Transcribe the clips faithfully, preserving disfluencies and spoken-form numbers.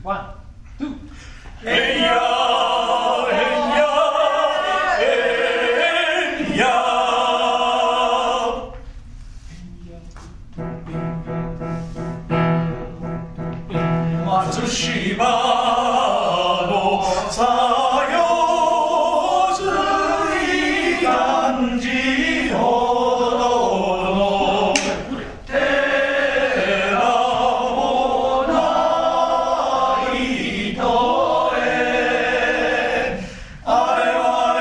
ワン、ツー。 えいやー、えいやー、えいやー。松島のさよずい感じほどの寺もないとへあれは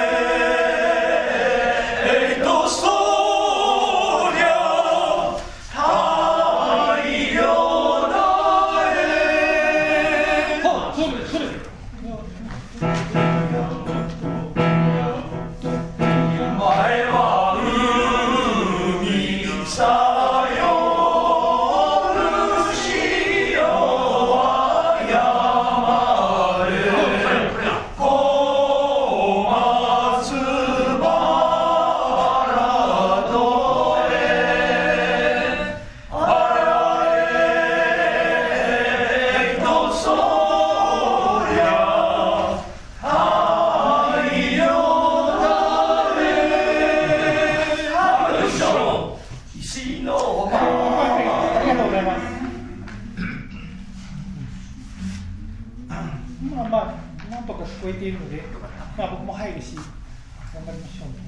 ええとそりゃ太陽だえはあ、それそれ前は海さよる潮は山へ小松原どへあれはええとそりゃ太陽だね春の石の間ありがとうございます。まあまあ、なんとか聞こえているので、まあ僕も入るし、頑張りましょうね。